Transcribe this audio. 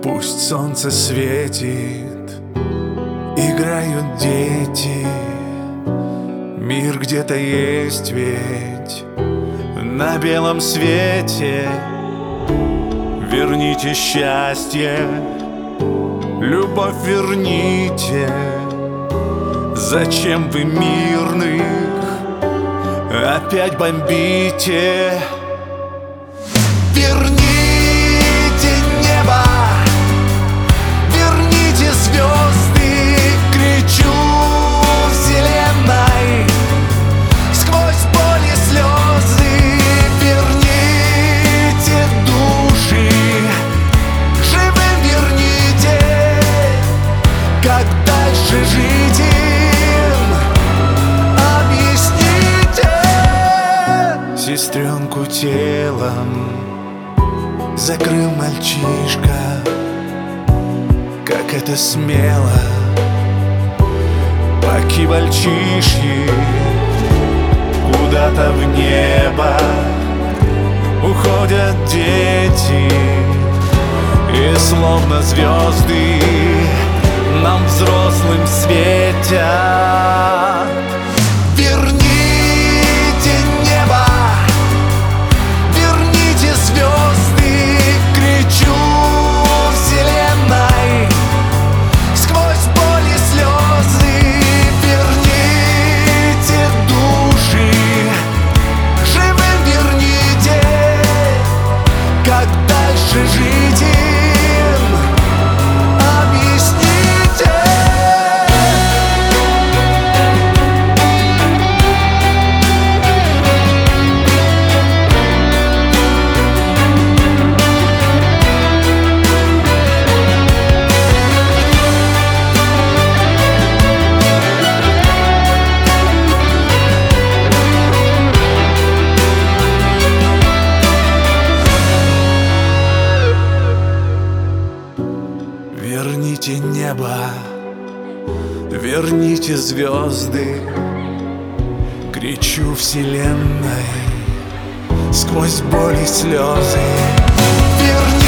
Пусть солнце светит, играют дети. Мир где-то есть ведь на белом свете. Верните счастье, любовь верните. Зачем вы мирных опять бомбите? Верните небо, верните звезды, кричу вселенной сквозь боль и слезы. Верните души, живым верните. Как дальше жить им, объясните. Сестренку телом закрыл мальчишка. Как это смело, по-кибальчишьи куда-то в небо уходят дети. И словно звезды нам взрослым светят. Верните небо, верните звезды, кричу вселенной сквозь боль и слезы. Верните души, живым верните. Как дальше жить им, объясните. Верните небо, верните звезды, кричу вселенной сквозь боль и слезы. Верните